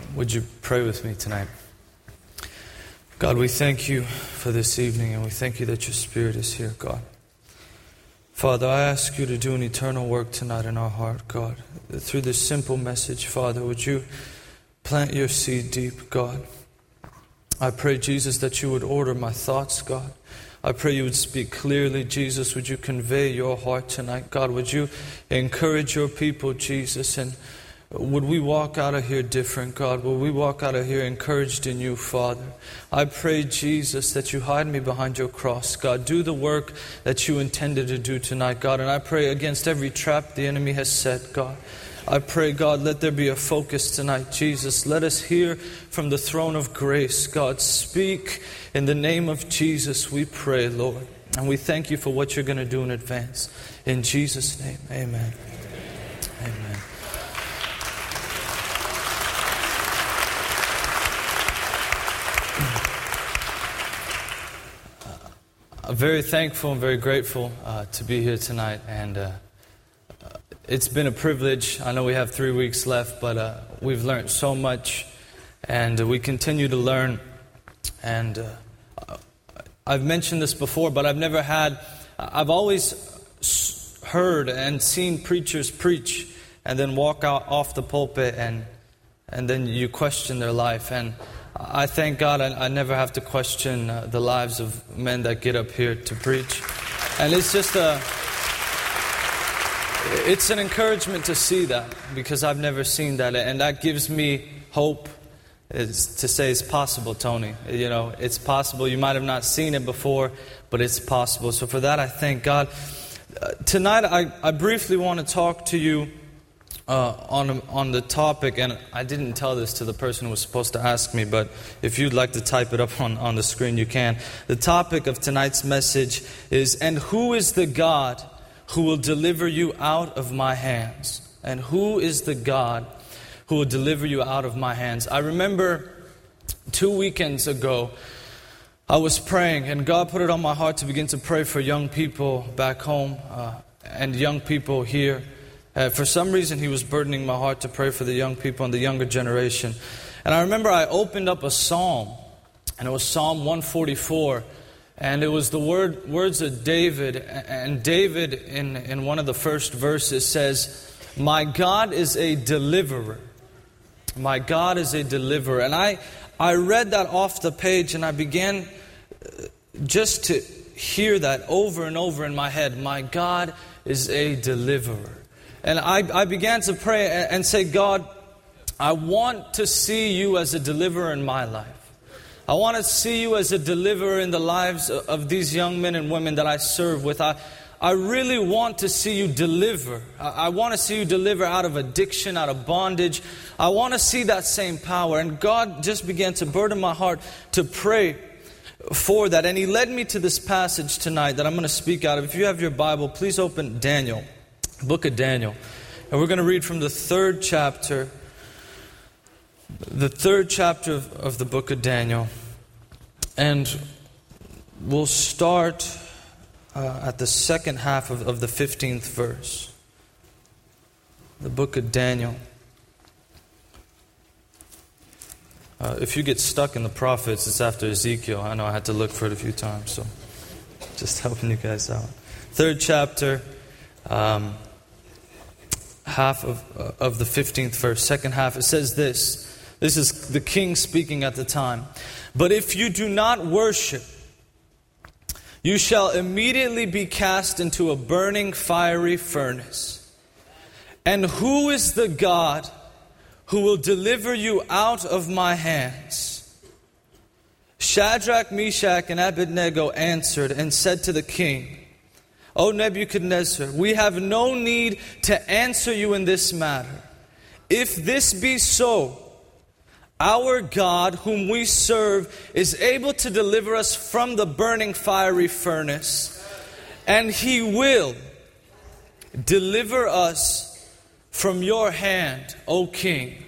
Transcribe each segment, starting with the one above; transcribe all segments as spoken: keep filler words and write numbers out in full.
Would you pray with me tonight? God, we thank you for this evening, and we thank you that your Spirit is here, God. Father, I ask you to do an eternal work tonight in our heart, God. Through this simple message, Father, would you plant your seed deep, God? I pray, Jesus, that you would order my thoughts, God. I pray you would speak clearly, Jesus. Would you convey your heart tonight, God? Would you encourage your people, Jesus? And would we walk out of here different, God? Would we walk out of here encouraged in you, Father? I pray, Jesus, that you hide me behind your cross, God. Do the work that you intended to do tonight, God. And I pray against every trap the enemy has set, God. I pray, God, let there be a focus tonight, Jesus. Let us hear from the throne of grace, God. Speak in the name of Jesus, we pray, Lord. And we thank you for what you're going to do in advance. In Jesus' name, amen. Amen. I'm very thankful and very grateful uh, to be here tonight, and uh, it's been a privilege. I know we have three weeks left, but uh, we've learned so much, and uh, we continue to learn. And uh, I've mentioned this before, but I've never had, I've always heard and seen preachers preach and then walk out off the pulpit, and and then you question their life. And I thank God I, I never have to question uh, the lives of men that get up here to preach. And it's just a, it's an encouragement to see that, because I've never seen that. And that gives me hope, is to say it's possible, Tony. You know, it's possible. You might have not seen it before, but it's possible. So for that, I thank God. Uh, tonight, I, I briefly want to talk to you Uh, on on the topic, and I didn't tell this to the person who was supposed to ask me, but if you'd like to type it up on, on the screen, you can. The topic of tonight's message is, and who is the God who will deliver you out of my hands? And who is the God who will deliver you out of my hands? I remember two weekends ago, I was praying, and God put it on my heart to begin to pray for young people back home uh, and young people here. Uh, for some reason, He was burdening my heart to pray for the young people and the younger generation. And I remember I opened up a psalm, and it was Psalm one forty-four. And it was the word words of David. And David, in, in one of the first verses, says, "My God is a deliverer. My God is a deliverer." And I, I read that off the page, and I began just to hear that over and over in my head. My God is a deliverer. And I, I began to pray and say, God, I want to see you as a deliverer in my life. I want to see you as a deliverer in the lives of these young men and women that I serve with. I, I really want to see you deliver. I, I want to see you deliver out of addiction, out of bondage. I want to see that same power. And God just began to burden my heart to pray for that. And He led me to this passage tonight that I'm going to speak out of. If you have your Bible, please open Daniel. Book of Daniel. And we're going to read from the third chapter, the third chapter of, of the book of Daniel. And we'll start uh, at the second half of, of the fifteenth verse. The book of Daniel. Uh, if you get stuck in the prophets, it's after Ezekiel. I know I had to look for it a few times, so just helping you guys out. Third chapter. Um, half of uh, of the fifteenth verse, second half, it says this. This is the king speaking at the time. "But if you do not worship, you shall immediately be cast into a burning fiery furnace. And who is the God who will deliver you out of my hands?" Shadrach, Meshach, and Abednego answered and said to the king, "O Nebuchadnezzar, we have no need to answer you in this matter. If this be so, our God, whom we serve, is able to deliver us from the burning fiery furnace, and He will deliver us from your hand, O king."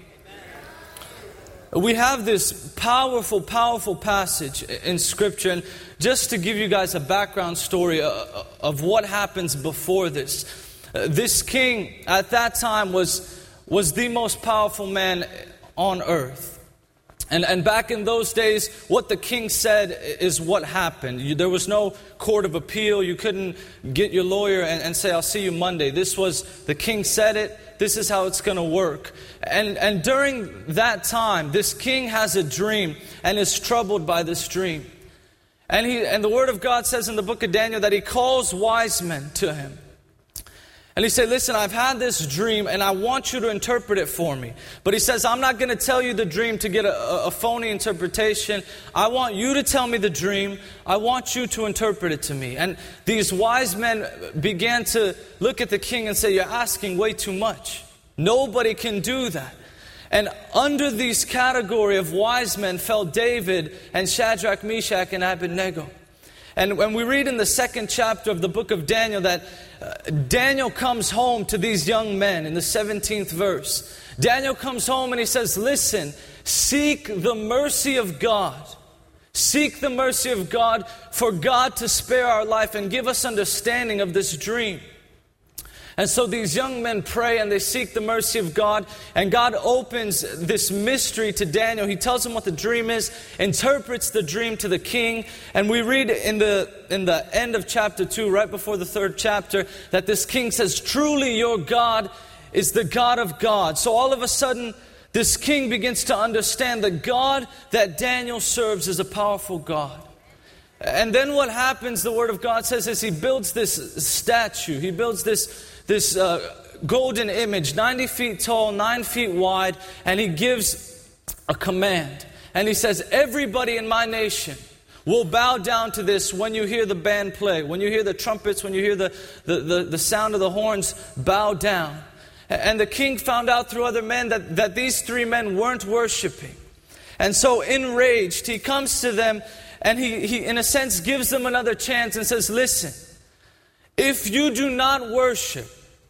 We have this powerful, powerful passage in Scripture. And just to give you guys a background story of what happens before this. This king at that time was, was the most powerful man on earth. And, and back in those days, what the king said is what happened. You, there was no court of appeal. You couldn't get your lawyer and, and say, I'll see you Monday. This was, the king said it. This is how it's going to work. And, and during that time, this king has a dream and is troubled by this dream. And, he, and the Word of God says in the book of Daniel that he calls wise men to him. And he said, listen, I've had this dream and I want you to interpret it for me. But he says, I'm not going to tell you the dream to get a, a phony interpretation. I want you to tell me the dream. I want you to interpret it to me. And these wise men began to look at the king and say, you're asking way too much. Nobody can do that. And under these category of wise men fell David and Shadrach, Meshach, and Abednego. And when we read in the second chapter of the book of Daniel that uh, Daniel comes home to these young men in the seventeenth verse. Daniel comes home and he says, listen, seek the mercy of God. Seek the mercy of God for God to spare our life and give us understanding of this dream. And so these young men pray and they seek the mercy of God. And God opens this mystery to Daniel. He tells him what the dream is, interprets the dream to the king. And we read in the in the end of chapter two, right before the third chapter, that this king says, truly your God is the God of gods. So all of a sudden, this king begins to understand the God that Daniel serves is a powerful God. And then what happens, the Word of God says, is he builds this statue. He builds this This uh, golden image, ninety feet tall, nine feet wide, and he gives a command. And he says, everybody in my nation will bow down to this when you hear the band play. When you hear the trumpets, when you hear the, the, the, the sound of the horns, bow down. And the king found out through other men that, that these three men weren't worshiping. And so enraged, he comes to them and he, he in a sense gives them another chance and says, listen, if you do not worship,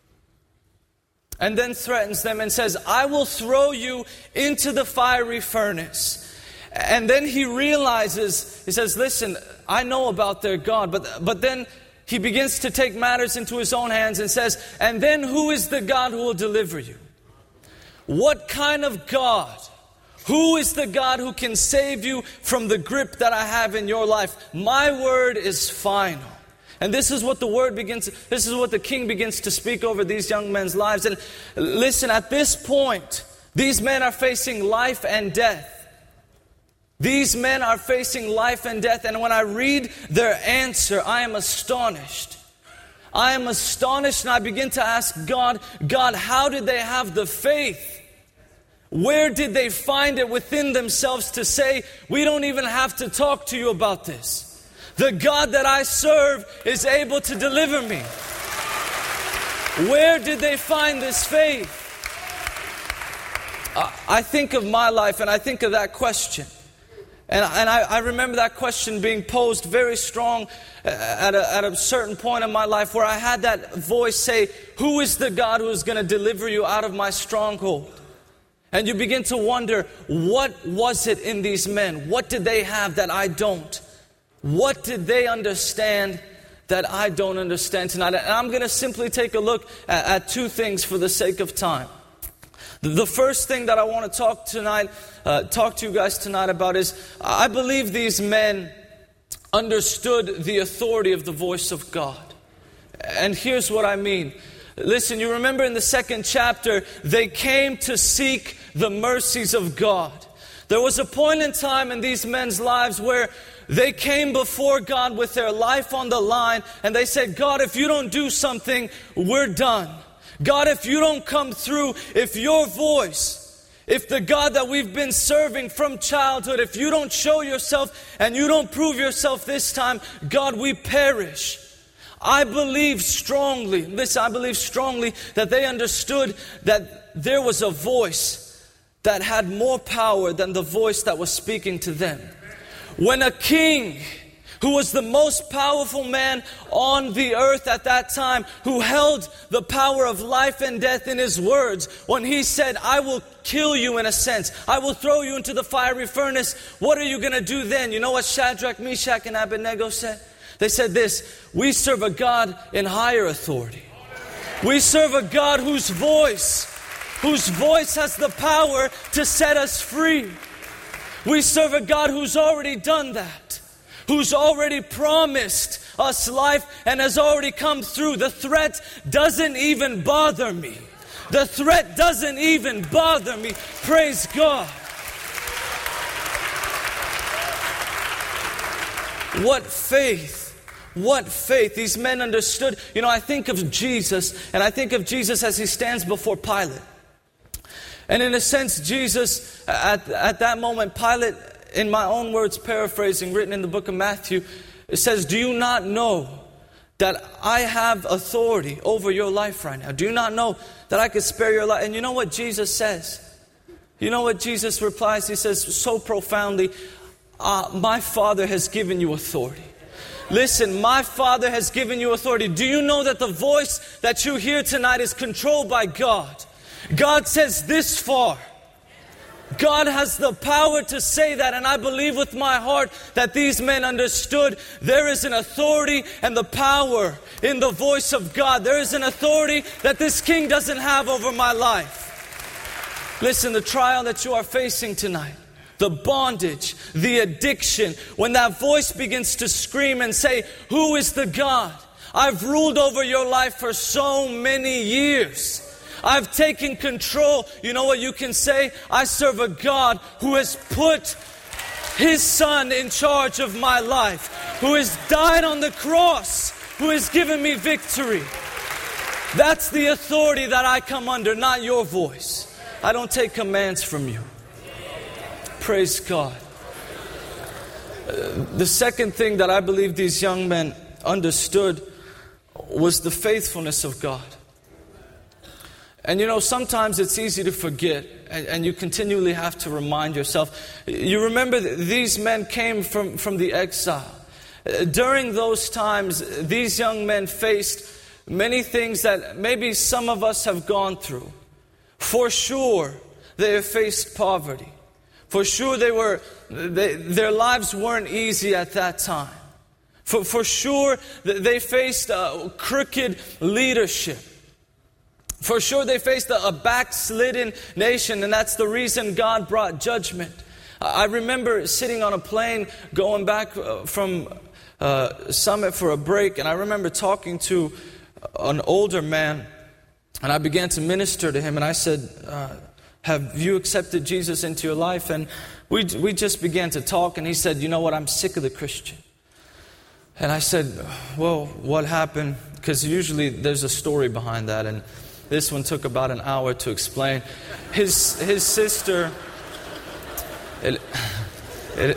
and then threatens them and says, I will throw you into the fiery furnace. And then he realizes, he says, listen, I know about their God. But, but then he begins to take matters into his own hands and says, and then who is the God who will deliver you? What kind of God? Who is the God who can save you from the grip that I have in your life? My word is final. And this is what the word begins, this is what the king begins to speak over these young men's lives. And listen, at this point, these men are facing life and death. These men are facing life and death. And when I read their answer, I am astonished. I am astonished and I begin to ask God, God, how did they have the faith? Where did they find it within themselves to say, we don't even have to talk to you about this? The God that I serve is able to deliver me. Where did they find this faith? I think of my life and I think of that question. And, and I, I remember that question being posed very strong at a, at a certain point in my life where I had that voice say, who is the God who is going to deliver you out of my stronghold? And you begin to wonder, what was it in these men? What did they have that I don't? What did they understand that I don't understand tonight? And I'm going to simply take a look at, at two things for the sake of time. The first thing that I want to talk tonight, uh, talk to you guys tonight about is, I believe these men understood the authority of the voice of God. And here's what I mean. Listen, you remember in the second chapter, they came to seek the mercies of God. There was a point in time in these men's lives where they came before God with their life on the line and they said, God, if you don't do something, we're done. God, if you don't come through, if your voice, if the God that we've been serving from childhood, if you don't show yourself and you don't prove yourself this time, God, we perish. I believe strongly, listen, I believe strongly that they understood that there was a voice that had more power than the voice that was speaking to them. When a king, who was the most powerful man on the earth at that time, who held the power of life and death in his words, when he said, I will kill you in a sense, I will throw you into the fiery furnace, what are you going to do then? You know what Shadrach, Meshach, and Abednego said? They said this, we serve a God in higher authority. We serve a God whose voice whose voice has the power to set us free. We serve a God who's already done that, who's already promised us life and has already come through. The threat doesn't even bother me. The threat doesn't even bother me. Praise God. What faith. What faith. These men understood. You know, I think of Jesus, and I think of Jesus as he stands before Pilate. And in a sense, Jesus, at, at that moment, Pilate, in my own words, paraphrasing, written in the book of Matthew, it says, do you not know that I have authority over your life right now? Do you not know that I could spare your life? And you know what Jesus says? You know what Jesus replies? He says so profoundly, uh, my Father has given you authority. Listen, my Father has given you authority. Do you know that the voice that you hear tonight is controlled by God? God says this far. God has the power to say that, and I believe with my heart that these men understood there is an authority and the power in the voice of God. There is an authority that this king doesn't have over my life. Listen, the trial that you are facing tonight, the bondage, the addiction, when that voice begins to scream and say, who is the God? I've ruled over your life for so many years. I've taken control. You know what you can say? I serve a God who has put His Son in charge of my life, who has died on the cross, who has given me victory. That's the authority that I come under, not your voice. I don't take commands from you. Praise God. Uh, the second thing that I believe these young men understood was the faithfulness of God. And you know, sometimes it's easy to forget, and, and you continually have to remind yourself. You remember that these men came from, from the exile. During those times, these young men faced many things that maybe some of us have gone through. For sure, they have faced poverty. For sure, they were they, their lives weren't easy at that time. For, for sure, they faced uh, crooked leadership. For sure, they faced a, a backslidden nation, and that's the reason God brought judgment. I remember sitting on a plane going back from uh, Summit for a break, and I remember talking to an older man, and I began to minister to him, and I said, uh, have you accepted Jesus into your life? And we we just began to talk, and he said, you know what, I'm sick of the Christian. And I said, well, what happened? Because usually there's a story behind that, and this one took about an hour to explain. His his sister, it, it,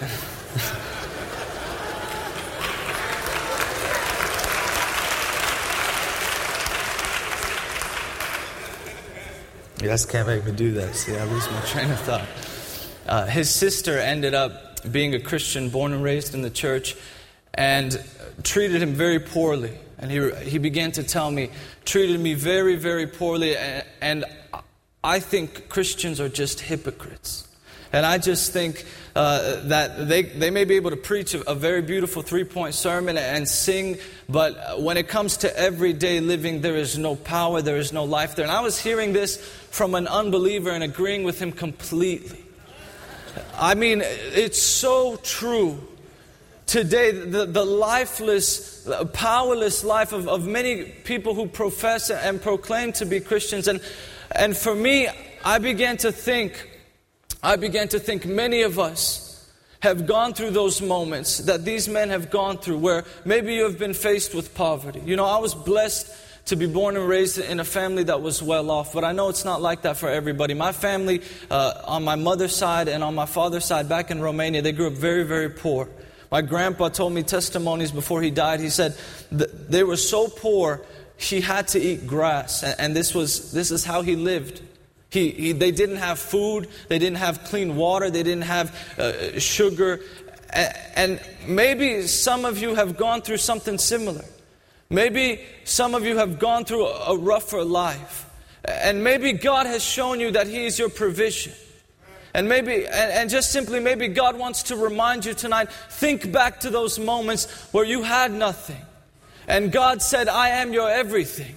you guys can't make me do that. See, I lose my train of thought. Uh, his sister ended up being a Christian, born and raised in the church, and treated him very poorly. And he he began to tell me, treated me very, very poorly. And, and I think Christians are just hypocrites. And I just think uh, that they, they may be able to preach a, a very beautiful three-point sermon and sing, but when it comes to everyday living, there is no power, there is no life there. And I was hearing this from an unbeliever and agreeing with him completely. I mean, it's so true. Today, the, the lifeless, powerless life of, of many people who profess and proclaim to be Christians. And, and for me, I began to think, I began to think many of us have gone through those moments that these men have gone through, where maybe you have been faced with poverty. You know, I was blessed to be born and raised in a family that was well off, but I know it's not like that for everybody. My family, uh, on my mother's side and on my father's side back in Romania, they grew up very, very poor. My grandpa told me testimonies before he died. He said th- they were so poor, he had to eat grass. And, and this was this is how he lived. He, he They didn't have food. They didn't have clean water. They didn't have uh, sugar. And, and maybe some of you have gone through something similar. Maybe some of you have gone through a, a rougher life. And maybe God has shown you that He is your provision. And maybe, and, and just simply maybe God wants to remind you tonight, think back to those moments where you had nothing. And God said, I am your everything.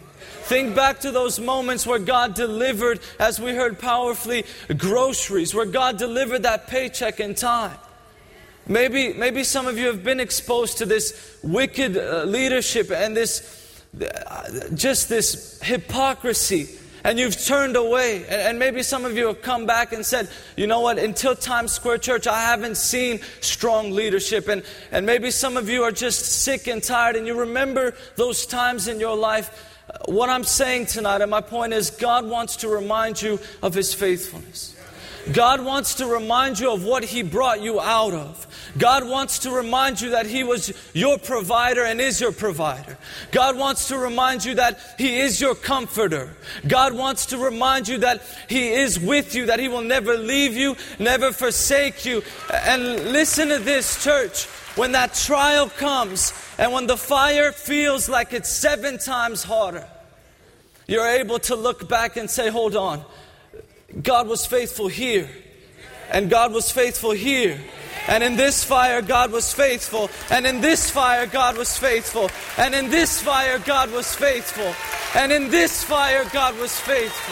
Think back to those moments where God delivered, as we heard powerfully, groceries, where God delivered that paycheck in time. Maybe, maybe some of you have been exposed to this wicked uh, leadership and this, uh, just this hypocrisy, and you've turned away. And, and maybe some of you have come back and said, you know what, until Times Square Church, I haven't seen strong leadership. And, and maybe some of you are just sick and tired, and you remember those times in your life. What I'm saying tonight, and my point is, God wants to remind you of His faithfulness. God wants to remind you of what He brought you out of. God wants to remind you that He was your provider and is your provider. God wants to remind you that He is your comforter. God wants to remind you that He is with you, that He will never leave you, never forsake you. And listen to this, church. When that trial comes and when the fire feels like it's seven times hotter, you're able to look back and say, hold on. God was faithful here, and God was faithful here, and in this fire God was faithful, and in this fire God was faithful, and in this fire God was faithful, and in this fire God was faithful.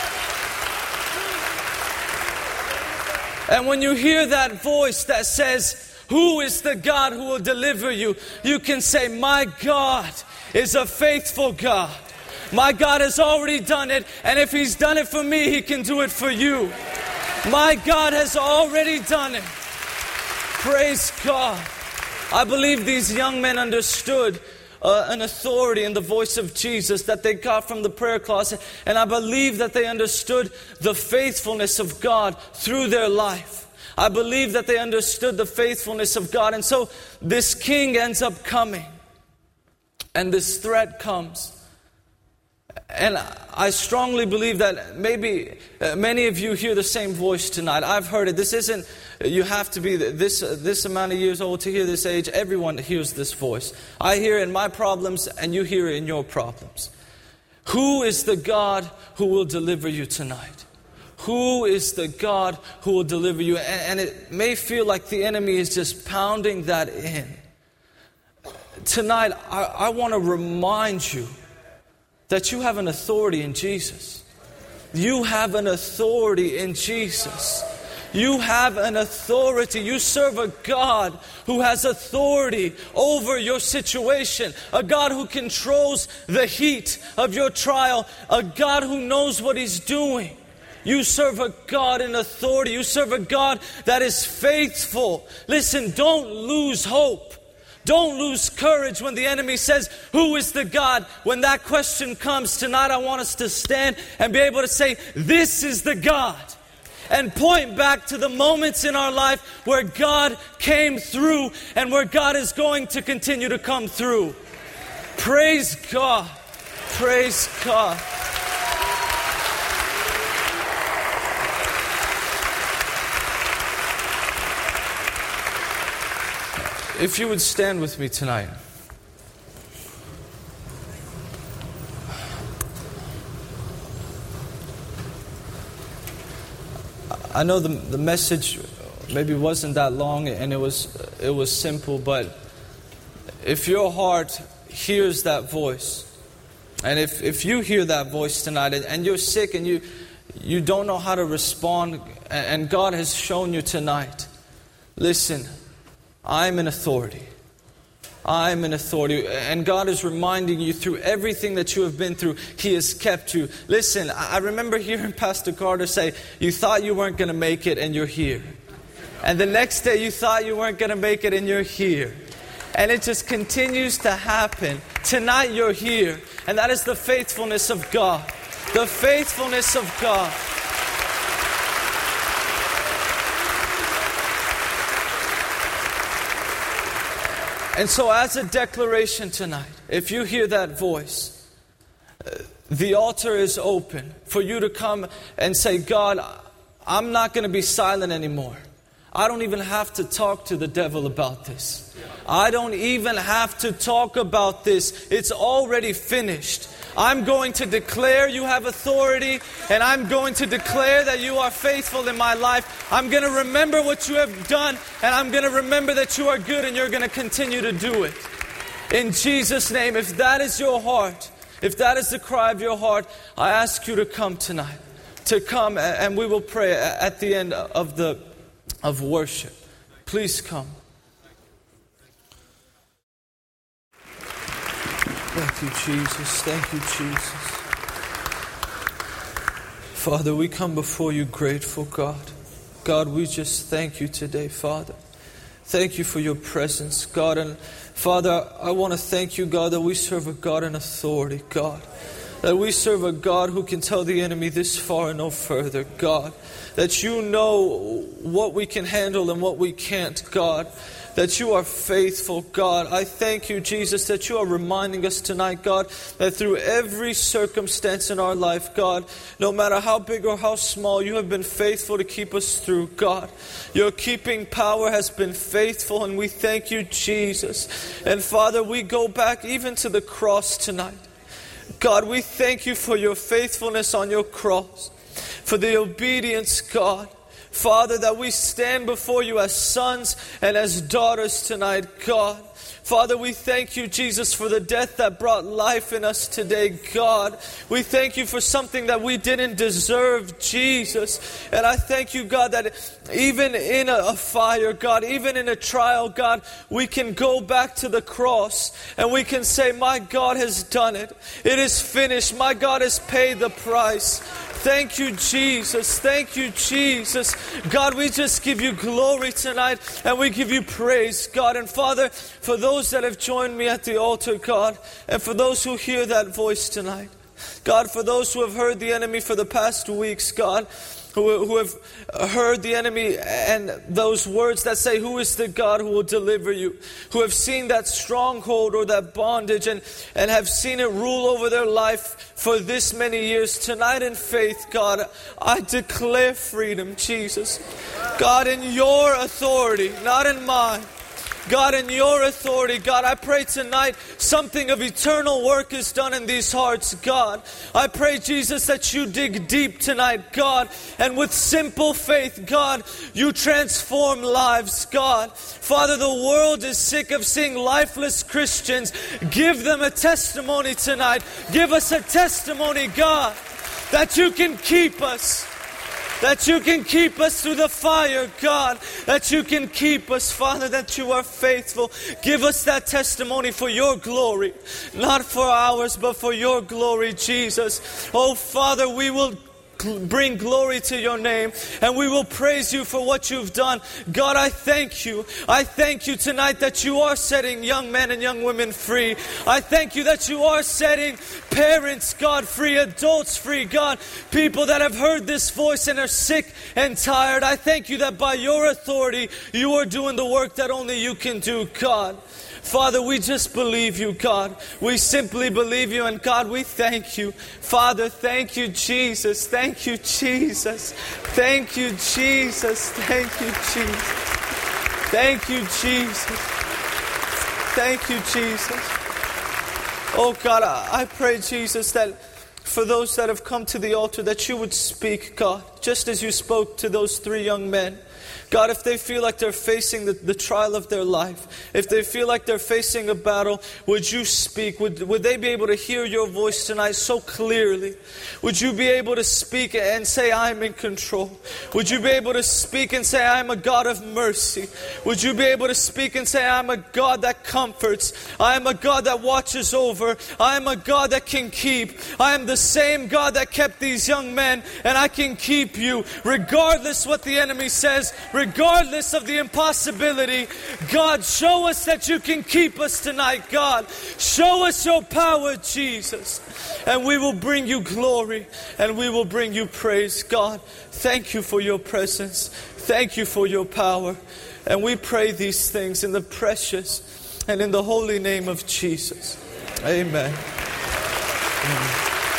And when you hear that voice that says, who is the God who will deliver you? You can say, my God is a faithful God. My God has already done it, and if He's done it for me, He can do it for you. My God has already done it. Praise God. I believe these young men understood uh, an authority in the voice of Jesus that they got from the prayer closet, and I believe that they understood the faithfulness of God through their life. I believe that they understood the faithfulness of God, and so this king ends up coming, and this threat comes. And I strongly believe that maybe uh, many of you hear the same voice tonight. I've heard it. This isn't, you have to be this uh, this amount of years old to hear this age. Everyone hears this voice. I hear it in my problems, and you hear it in your problems. Who is the God who will deliver you tonight? Who is the God who will deliver you? And, and it may feel like the enemy is just pounding that in. Tonight, I, I want to remind you that you have an authority in Jesus. You have an authority in Jesus. You have an authority. You serve a God who has authority over your situation. A God who controls the heat of your trial. A God who knows what He's doing. You serve a God in authority. You serve a God that is faithful. Listen, don't lose hope. Don't lose courage when the enemy says, who is the God? When that question comes tonight, I want us to stand and be able to say, this is the God. And point back to the moments in our life where God came through and where God is going to continue to come through. Praise God. Praise God. If you would stand with me tonight. I know the the message maybe wasn't that long and it was it was simple, but if your heart hears that voice, and if, if you hear that voice tonight and you're sick and you you don't know how to respond, and God has shown you tonight, listen, I'm an authority. I'm an authority. And God is reminding you through everything that you have been through, He has kept you. Listen, I remember hearing Pastor Carter say, you thought you weren't going to make it and you're here. And the next day you thought you weren't going to make it and you're here. And it just continues to happen. Tonight you're here. And that is the faithfulness of God. The faithfulness of God. And so as a declaration tonight, if you hear that voice, uh, the altar is open for you to come and say, God, I'm not going to be silent anymore. I don't even have to talk to the devil about this. I don't even have to talk about this. It's already finished. I'm going to declare you have authority, and I'm going to declare that you are faithful in my life. I'm going to remember what you have done, and I'm going to remember that you are good and you're going to continue to do it. In Jesus' name, if that is your heart, if that is the cry of your heart, I ask you to come tonight. To come, and we will pray at the end of the of worship. Please come. Thank you, Jesus. Thank you, Jesus. Father, we come before you grateful, God. God, we just thank you today, Father. Thank you for your presence, God. And Father, I want to thank you, God, that we serve a God in authority, God. That we serve a God who can tell the enemy this far and no further, God. That you know what we can handle and what we can't, God. That you are faithful, God. I thank you, Jesus, that you are reminding us tonight, God, that through every circumstance in our life, God, no matter how big or how small, you have been faithful to keep us through, God. Your keeping power has been faithful, and we thank you, Jesus. And Father, we go back even to the cross tonight. God, we thank you for your faithfulness on your cross, for the obedience, God. Father, that we stand before you as sons and as daughters tonight, God. Father, we thank you, Jesus, for the death that brought life in us today, God. We thank you for something that we didn't deserve, Jesus. And I thank you, God, that even in a fire, God, even in a trial, God, we can go back to the cross and we can say, my God has done it. It is finished. My God has paid the price. Thank you, Jesus. Thank you, Jesus. God, we just give you glory tonight and we give you praise, God. And Father, for those that have joined me at the altar, God, and for those who hear that voice tonight, God, for those who have heard the enemy for the past weeks, God, who, who have heard the enemy and those words that say, who is the God who will deliver you? Who have seen that stronghold or that bondage and, and have seen it rule over their life for this many years. Tonight in faith, God, I declare freedom, Jesus. God, in your authority, not in mine. God, in your authority, God, I pray tonight something of eternal work is done in these hearts, God. I pray, Jesus, that you dig deep tonight, God, and with simple faith, God, you transform lives, God. Father, the world is sick of seeing lifeless Christians. Give them a testimony tonight. Give us a testimony, God, that you can keep us. That you can keep us through the fire, God. That you can keep us, Father, that you are faithful. Give us that testimony for your glory. Not for ours, but for your glory, Jesus. Oh, Father, we will bring glory to your name and we will praise you for what you've done. God, I thank you. I thank you tonight that you are setting young men and young women free. I thank you that you are setting parents, God, free, adults free, God, people that have heard this voice and are sick and tired. I thank you that by your authority you are doing the work that only you can do, God. Father, we just believe you, God. We simply believe you, and God, we thank you. Father, thank you, Jesus. Thank you, Jesus. Thank you, Jesus. Thank you, Jesus. Thank you, Jesus. Thank you, Jesus. Oh, God, I pray, Jesus, that for those that have come to the altar, that you would speak, God, just as you spoke to those three young men. God, if they feel like they're facing the, the trial of their life, if they feel like they're facing a battle, would you speak? Would, would they be able to hear your voice tonight so clearly? Would you be able to speak and say, I'm in control? Would you be able to speak and say, I'm a God of mercy? Would you be able to speak and say, I'm a God that comforts? I am a God that watches over. I am a God that can keep. I am the same God that kept these young men, and I can keep you regardless what the enemy says. Regardless of the impossibility, God, show us that you can keep us tonight, God. Show us your power, Jesus. And we will bring you glory and we will bring you praise, God. Thank you for your presence. Thank you for your power. And we pray these things in the precious and in the holy name of Jesus. Amen. Amen.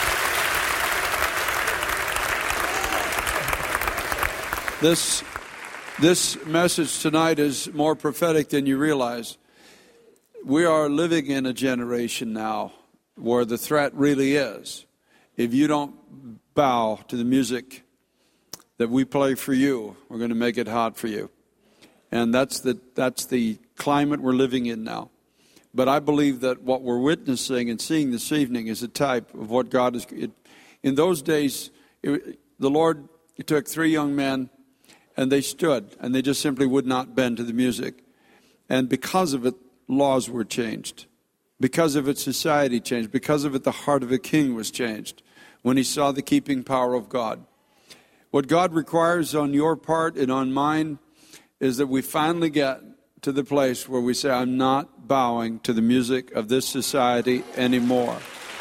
This This message tonight is more prophetic than you realize. We are living in a generation now where the threat really is. If you don't bow to the music that we play for you, we're going to make it hot for you. And that's the that's the climate we're living in now. But I believe that what we're witnessing and seeing this evening is a type of what God is. It, in those days, it, the Lord took three young men, and they stood, and they just simply would not bend to the music. And because of it, laws were changed. Because of it, society changed. Because of it, the heart of a king was changed when he saw the keeping power of God. What God requires on your part and on mine is that we finally get to the place where we say, I'm not bowing to the music of this society anymore.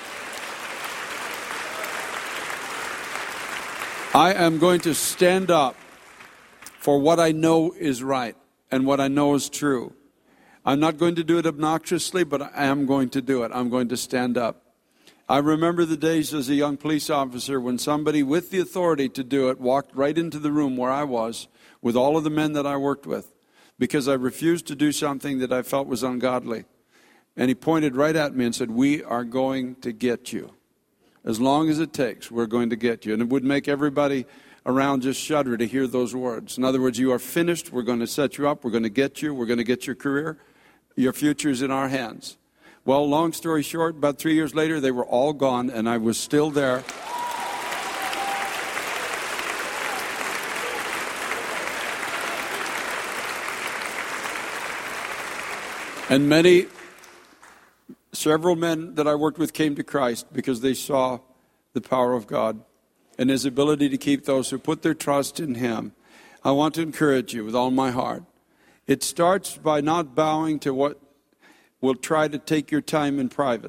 I am going to stand up for what I know is right and what I know is true. I'm not going to do it obnoxiously, but I am going to do it. I'm going to stand up. I remember the days as a young police officer when somebody with the authority to do it walked right into the room where I was with all of the men that I worked with because I refused to do something that I felt was ungodly. And he pointed right at me and said, we are going to get you. As long as it takes, we're going to get you. And it would make everybody around just shudder to hear those words. In other words, you are finished. We're going to set you up. We're going to get you. We're going to get your career. Your future is in our hands. Well, long story short, about three years later, they were all gone, and I was still there. And many, several men that I worked with came to Christ because they saw the power of God and His ability to keep those who put their trust in Him. I want to encourage you with all my heart. It starts by not bowing to what will try to take your time in private.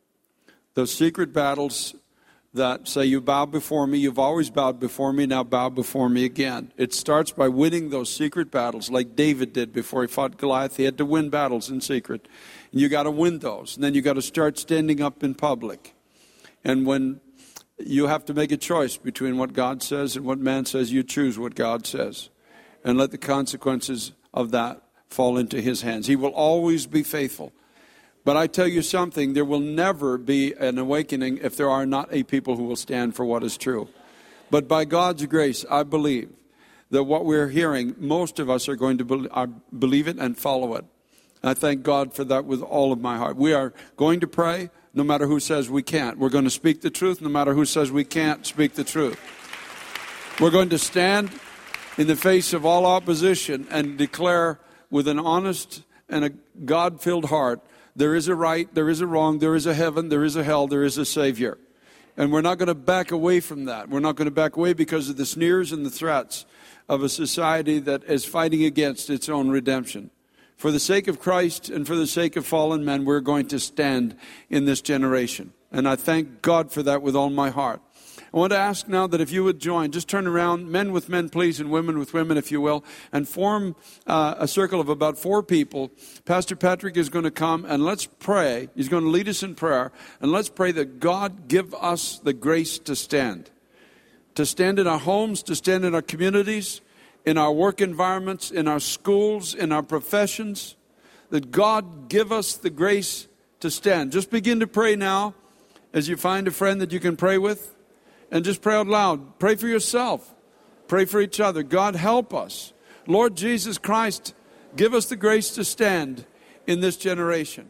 Those secret battles that say, you bow before me, you've always bowed before me, now bow before me again. It starts by winning those secret battles like David did before he fought Goliath. He had to win battles in secret. And you got to win those. And then you got to start standing up in public. And when you have to make a choice between what God says and what man says, you choose what God says. And let the consequences of that fall into His hands. He will always be faithful. But I tell you something, there will never be an awakening if there are not a people who will stand for what is true. But by God's grace, I believe that what we're hearing, most of us are going to be, are, believe it and follow it. And I thank God for that with all of my heart. We are going to pray no matter who says we can't. We're going to speak the truth no matter who says we can't speak the truth. We're going to stand in the face of all opposition and declare with an honest and a God-filled heart, there is a right, there is a wrong, there is a heaven, there is a hell, there is a Savior. And we're not going to back away from that. We're not going to back away because of the sneers and the threats of a society that is fighting against its own redemption. For the sake of Christ and for the sake of fallen men, we're going to stand in this generation. And I thank God for that with all my heart. I want to ask now that if you would join, just turn around, men with men, please, and women with women, if you will, and form uh, a circle of about four people. Pastor Patrick is going to come, and let's pray. He's going to lead us in prayer, and let's pray that God give us the grace to stand. To stand in our homes, to stand in our communities, in our work environments, in our schools, in our professions. That God give us the grace to stand. Just begin to pray now as you find a friend that you can pray with. And just pray out loud. Pray for yourself. Pray for each other. God, help us. Lord Jesus Christ, give us the grace to stand in this generation.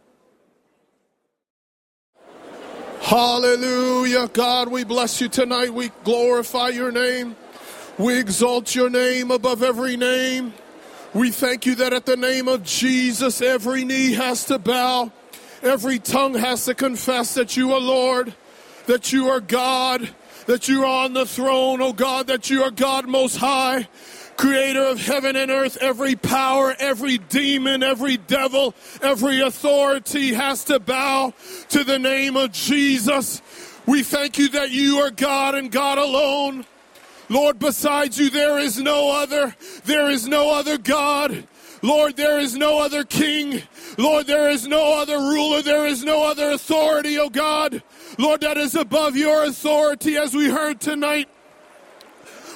Hallelujah. God, we bless you tonight. We glorify your name. We exalt your name above every name. We thank you that at the name of Jesus, every knee has to bow. Every tongue has to confess that you are Lord. That you are God, that you are on the throne, oh God, that you are God most high, creator of heaven and earth. Every power, every demon, every devil, every authority has to bow to the name of Jesus. We thank you that you are God and God alone. Lord, besides you, there is no other. There is no other God. Lord, there is no other king. Lord, there is no other ruler. There is no other authority, oh God. Lord, that is above your authority as we heard tonight.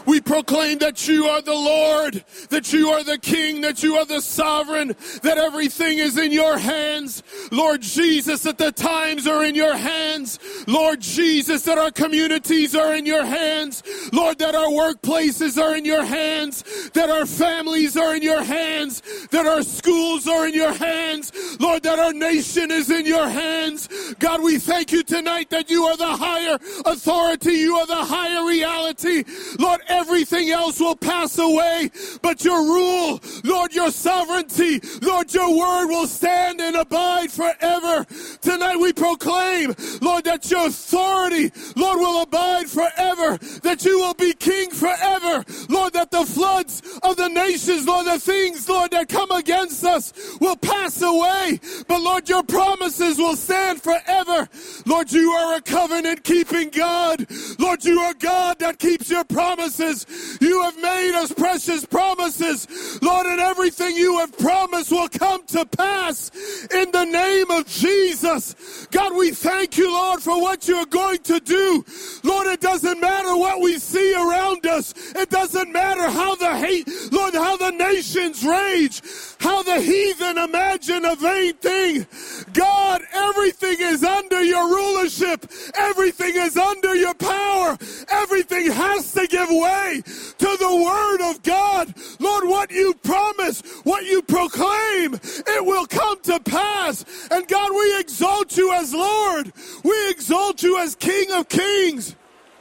We proclaim that you are the Lord, that you are the King, that you are the sovereign, that everything is in your hands. Lord Jesus, that the times are in your hands. Lord Jesus, that our communities are in your hands. Lord, that our workplaces are in your hands, that our families are in your hands, that our schools are in your hands. Lord, that our nation is in your hands. God, we thank you tonight that you are the higher authority. You are the higher reality. Lord, everything else will pass away, but your rule, Lord, your sovereignty, Lord, your word will stand and abide forever. Tonight we proclaim, Lord, that your authority, Lord, will abide forever, that you will be king forever. Lord, that the floods of the nations, Lord, the things, Lord, that come against us will pass away, but Lord, your promises will stand forever. Lord, you are a covenant-keeping God. Lord, you are God that keeps your promises. You have made us precious promises. Lord, and everything you have promised will come to pass in the name of Jesus. God, we thank you, Lord, for what you're going to do. Lord, it doesn't matter what we see around us. It doesn't matter how the hate, Lord, how the nations rage, how the heathen imagine a vain thing. God, everything is under your rulership. Everything is under your power. Everything has to give way to the word of God. Lord, what you promise, what you proclaim, it will come to pass. And God, we exalt you as Lord. We exalt you as King of Kings.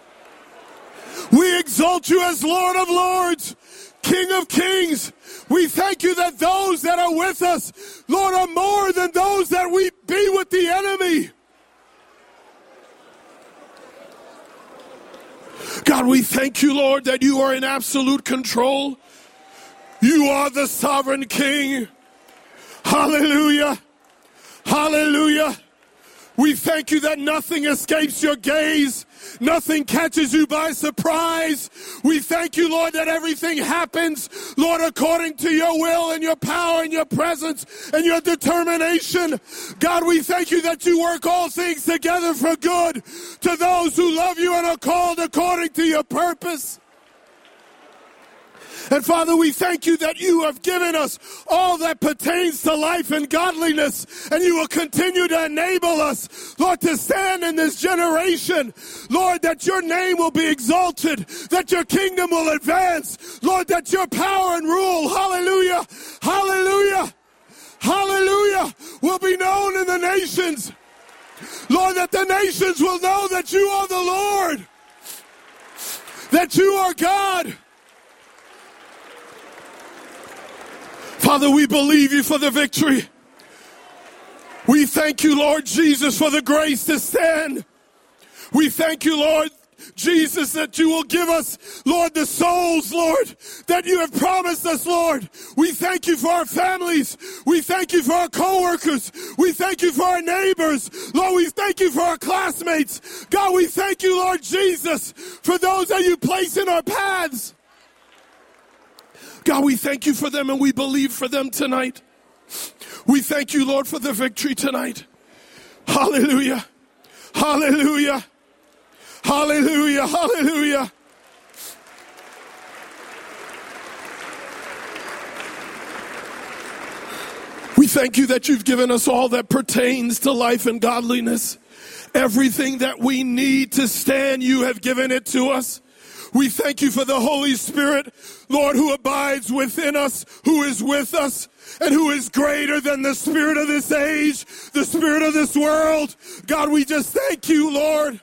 We exalt you as Lord of Lords, King of Kings. We thank you that those that are with us, Lord, are more than those that we be with the enemy. God, we thank you, Lord, that you are in absolute control. You are the sovereign King. Hallelujah. Hallelujah. We thank you that nothing escapes your gaze. Nothing catches you by surprise. We thank you, Lord, that everything happens, Lord, according to your will and your power and your presence and your determination. God, we thank you that you work all things together for good to those who love you and are called according to your purpose. And Father, we thank you that you have given us all that pertains to life and godliness, and you will continue to enable us, Lord, to stand in this generation. Lord, that your name will be exalted, that your kingdom will advance. Lord, that your power and rule, hallelujah, hallelujah, hallelujah, will be known in the nations. Lord, that the nations will know that you are the Lord, that you are God. Father, we believe you for the victory. We thank you, Lord Jesus, for the grace to stand. We thank you, Lord Jesus, that you will give us, Lord, the souls, Lord, that you have promised us, Lord. We thank you for our families. We thank you for our co-workers. We thank you for our neighbors. Lord, we thank you for our classmates. God, we thank you, Lord Jesus, for those that you place in our paths. God, we thank you for them and we believe for them tonight. We thank you, Lord, for the victory tonight. Hallelujah. Hallelujah. Hallelujah. Hallelujah. We thank you that you've given us all that pertains to life and godliness. Everything that we need to stand, you have given it to us. We thank you for the Holy Spirit, Lord, who abides within us, who is with us, and who is greater than the spirit of this age, the spirit of this world. God, we just thank you, Lord.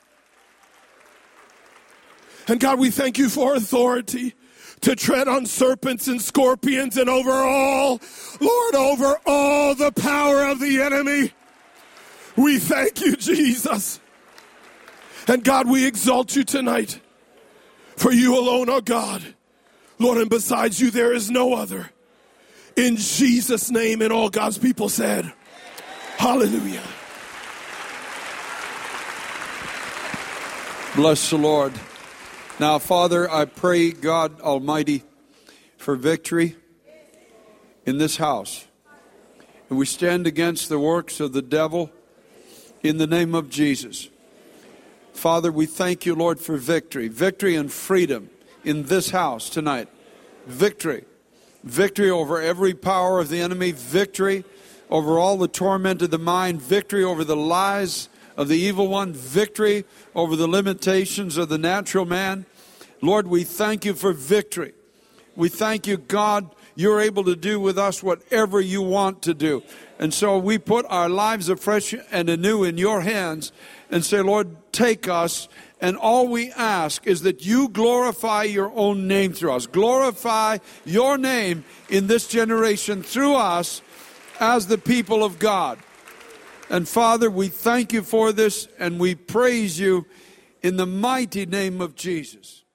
And God, we thank you for authority to tread on serpents and scorpions and over all, Lord, over all the power of the enemy. We thank you, Jesus. And God, we exalt you tonight. For you alone are God. Lord, and besides you there is no other. In Jesus' name, and all God's people said, hallelujah. Bless the Lord. Now, Father, I pray, God Almighty, for victory in this house. And we stand against the works of the devil in the name of Jesus. Father, we thank you, Lord, for victory. Victory and freedom in this house tonight. Victory. Victory over every power of the enemy. Victory over all the torment of the mind. Victory over the lies of the evil one. Victory over the limitations of the natural man. Lord, we thank you for victory. We thank you, God, you're able to do with us whatever you want to do. And so we put our lives afresh and anew in your hands and say, Lord, take us. And all we ask is that you glorify your own name through us. Glorify your name in this generation through us as the people of God. And Father, we thank you for this and we praise you in the mighty name of Jesus.